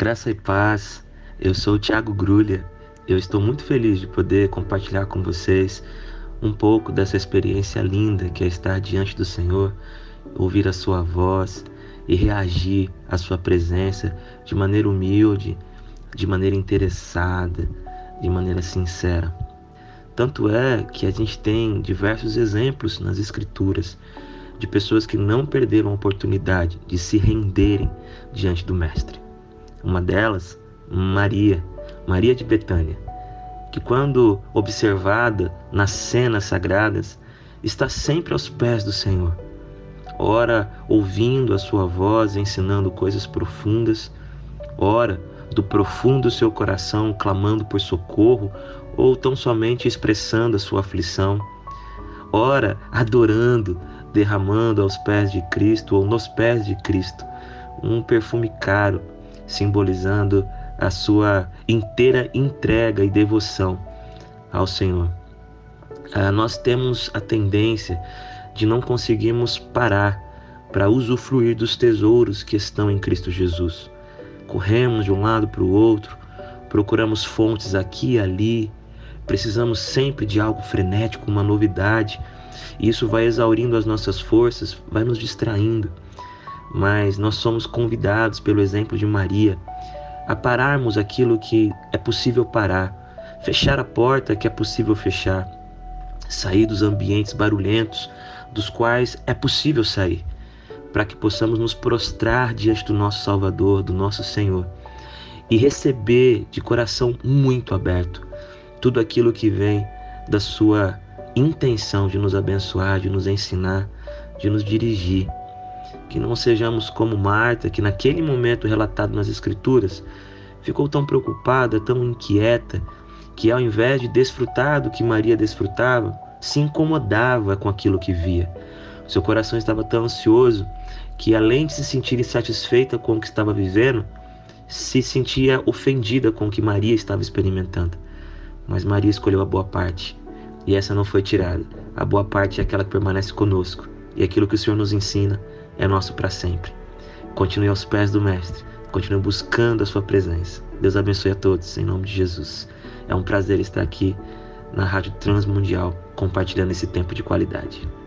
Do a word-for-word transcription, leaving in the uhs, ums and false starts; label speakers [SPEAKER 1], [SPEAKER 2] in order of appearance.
[SPEAKER 1] Graça e paz, eu sou o Thiago Grulha. Eu estou muito feliz de poder compartilhar com vocês um pouco dessa experiência linda que é estar diante do Senhor, ouvir a sua voz e reagir à sua presença de maneira humilde, de maneira interessada, de maneira sincera. Tanto é que a gente tem diversos exemplos nas Escrituras de pessoas que não perderam a oportunidade de se renderem diante do Mestre. Uma delas, Maria, Maria de Betânia, que quando observada nas cenas sagradas, está sempre aos pés do Senhor, ora ouvindo a sua voz, ensinando coisas profundas, ora do profundo do seu coração clamando por socorro, ou tão somente expressando a sua aflição, ora adorando, derramando aos pés de Cristo ou nos pés de Cristo um perfume caro, simbolizando a sua inteira entrega e devoção ao Senhor. Ah, nós temos a tendência de não conseguirmos parar para usufruir dos tesouros que estão em Cristo Jesus. Corremos de um lado para o outro, procuramos fontes aqui e ali, precisamos sempre de algo frenético, uma novidade, e isso vai exaurindo as nossas forças, vai nos distraindo. Mas nós somos convidados pelo exemplo de Maria a pararmos aquilo que é possível parar, fechar a porta que é possível fechar, sair dos ambientes barulhentos dos quais é possível sair, para que possamos nos prostrar diante do nosso Salvador, do nosso Senhor, e receber de coração muito aberto tudo aquilo que vem da sua intenção de nos abençoar, de nos ensinar, de nos dirigir. Que não sejamos como Marta, que naquele momento relatado nas Escrituras, ficou tão preocupada, tão inquieta, que ao invés de desfrutar do que Maria desfrutava, se incomodava com aquilo que via. Seu coração estava tão ansioso que, além de se sentir insatisfeita com o que estava vivendo, se sentia ofendida com o que Maria estava experimentando. Mas Maria escolheu a boa parte, e essa não foi tirada. A boa parte é aquela que permanece conosco, e aquilo que o Senhor nos ensina é nosso para sempre. Continue aos pés do Mestre, continue buscando a sua presença. Deus abençoe a todos, em nome de Jesus. É um prazer estar aqui na Rádio Transmundial, compartilhando esse tempo de qualidade.